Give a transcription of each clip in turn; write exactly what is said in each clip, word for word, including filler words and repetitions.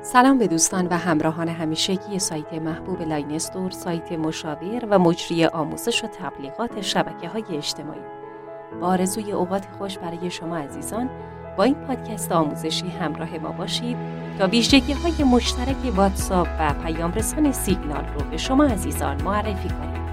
سلام به دوستان و همراهان همیشگی سایت محبوب لاین استور، سایت مشاور و مجری آموزش و تبلیغات شبکه‌های اجتماعی. با آرزوی اوقات خوش برای شما عزیزان، با این پادکست آموزشی همراه ما باشید تا ویژگی‌های مشترک واتساپ و پیام‌رسان سیگنال رو به شما عزیزان معرفی کنیم.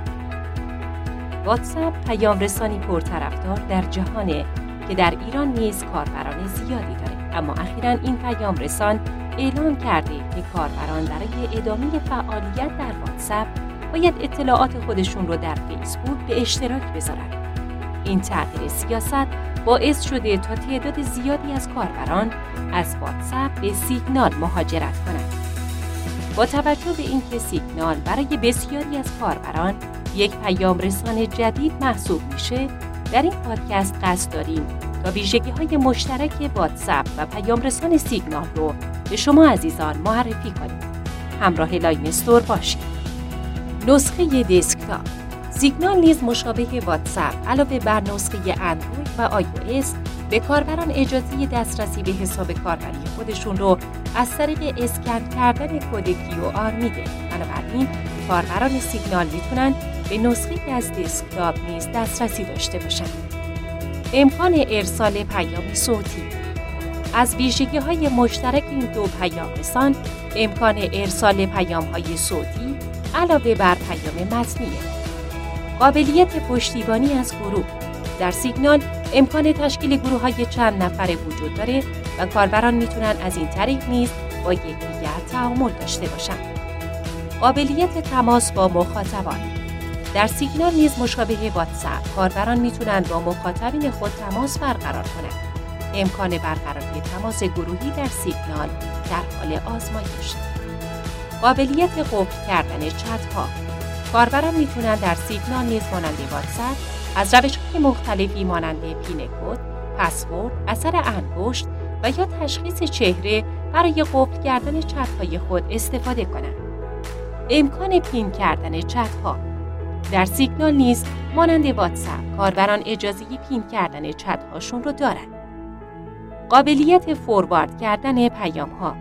واتساپ پیام‌رسانی پرطرفدار در جهانه که در ایران نیز کاربران زیادی داره، اما اخیراً این پیام‌رسان اعلام کرده که کاربران برای ادامه فعالیت در واتساپ باید اطلاعات خودشون رو در فیسبوک به اشتراک بذارن. این تغییر سیاست باعث شده تا تعداد زیادی از کاربران از واتساپ به سیگنال مهاجرت کنند. با توجه به اینکه سیگنال برای بسیاری از کاربران یک پیام رسان جدید محسوب میشه، در این پادکست قصد داریم تا ویژگی‌های مشترک واتساپ و پیام رسان سیگنال رو به شما عزیزان معرفی کنیم. همراه لاین استور باشید. نسخه دسکتاپ سیگنال نیز مشابه واتساپ علاوه بر نسخه اندروید و آی او اس به کاربران اجازه دسترسی به حساب کاربری خودشون رو از طریق اسکن کردن کد کیو آر میده. بنابراین کاربران سیگنال میتونن به نسخه از دسکتاپ نیز دسترسی داشته باشن. امکان ارسال پیام صوتی. از ویژگی‌های مشترک این دو پیام رسان امکان ارسال پیام‌های صوتی علاوه بر پیام متنیه. قابلیت پشتیبانی از گروه. در سیگنال امکان تشکیل گروه‌های چند نفره وجود داره و کاربران میتونن از این طریق نیز با یکدیگر تعامل داشته باشن. قابلیت تماس با مخاطبان. در سیگنال نیز مشابه واتساپ کاربران میتونن با مخاطبین خود تماس برقرار کنند. امکان برقراری تماس گروهی در سیگنال در حال آزمایش. قابلیت قفل کردن چت‌ها. کاربران میتونن در سیگنال نیز مانند واتساپ از روش‌های مختلفی مانند پین کد، پسورد، اثر انگشت و یا تشخیص چهره برای قفل کردن چت‌های خود استفاده کنند. امکان پین کردن چت‌ها. در سیگنال نیز مانند واتساپ کاربران اجازه پین کردن چت‌هاشون رو دارند. قابلیت فوروارد کردن پیام‌ها.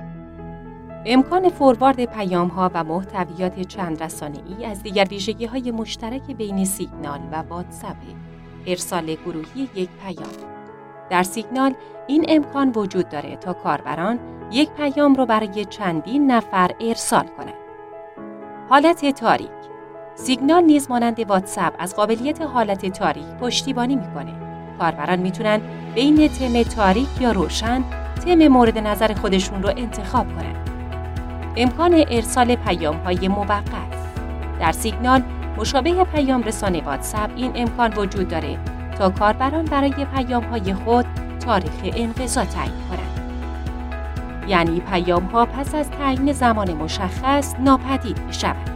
امکان فوروارد پیام‌ها و محتویات چند رسانه‌ای از دیگر ویژگی‌های مشترک بین سیگنال و واتساپ. ارسال گروهی یک پیام. در سیگنال این امکان وجود داره تا کاربران یک پیام رو برای چندین نفر ارسال کنند. حالت تاریک. سیگنال نیز مانند واتساپ از قابلیت حالت تاریک پشتیبانی می‌کنه. کاربران میتونن بین تم تاریک یا روشن تم مورد نظر خودشون رو انتخاب کنن. امکان ارسال پیام‌های موقت. در سیگنال مشابه پیام رسان واتساپ این امکان وجود داره تا کاربران برای پیام‌های خود تاریخ انقضا تعیین کنند. یعنی پیام‌ها پس از تعیین زمان مشخص ناپدید می‌شوند.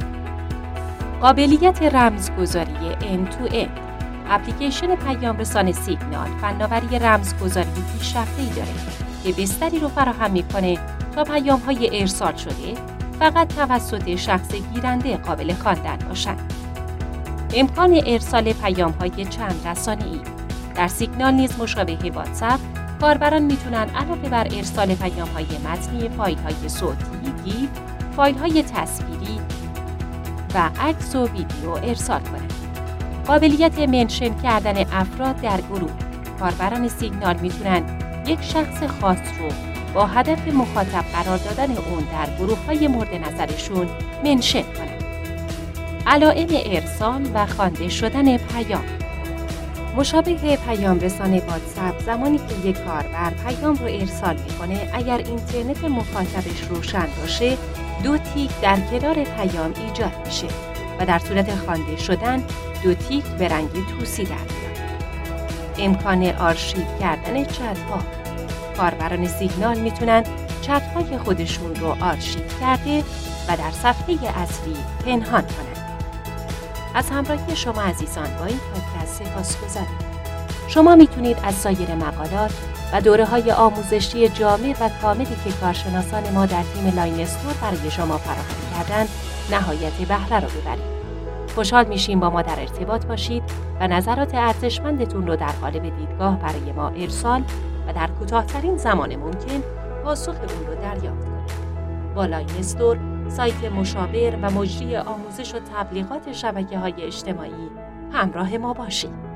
قابلیت رمزگذاری end to end. اپلیکیشن پیام رسان سیگنال فناوری رمزگذاری پیشرفته‌ای داره که بستری رو فراهم می‌کنه تا پیام‌های ارسال شده فقط توسط شخص گیرنده قابل خواندن باشند. امکان ارسال پیام‌های چند رسانه‌ای. در سیگنال نیز مشابه واتساپ کاربران میتونن علاوه بر ارسال پیام‌های متنی فایل‌های صوتی، گیف، فایل‌های تصویری و عکس و ویدیو ارسال کنند. قابلیت منشن کردن افراد در گروه. کاربران سیگنال میتونن یک شخص خاص رو با هدف مخاطب قرار دادن اون در گروه‌های مورد نظرشون منشن کنند. علائم ارسال و خوانده شدن پیام. مشابه پیام رسان واتساپ زمانی که یک کاربر پیام رو ارسال میکنه، اگر اینترنت مخاطبش روشن باشه دو تیک در کنار پیام ایجاد میشه و در صورت خوانده شدن دو تیک به رنگ طوسی در میاد. امکان آرشیو کردن چت‌ها. کاربران سیگنال میتونن چت‌های خودشون رو آرشیو کرده و در صفحه اصلی پنهان کنند. از همراهی شما عزیزان با این پادکست سپاسگزاریم. شما میتونید از سایر مقالات و دوره‌های آموزشی جامع و کاملی که کارشناسان ما در تیم لاین استور برای شما فراهم کردن نهایت بهره را ببرید. خوشحال میشیم با ما در ارتباط باشید و نظرات ارزشمندتون رو در قالب دیدگاه برای ما ارسال و در کوتاه‌ترین زمان ممکن پاسخ اون رو دریافت کنید. با لاین استور، سایت مشاور و مجری آموزش و تبلیغات شبکه‌های اجتماعی همراه ما باشید.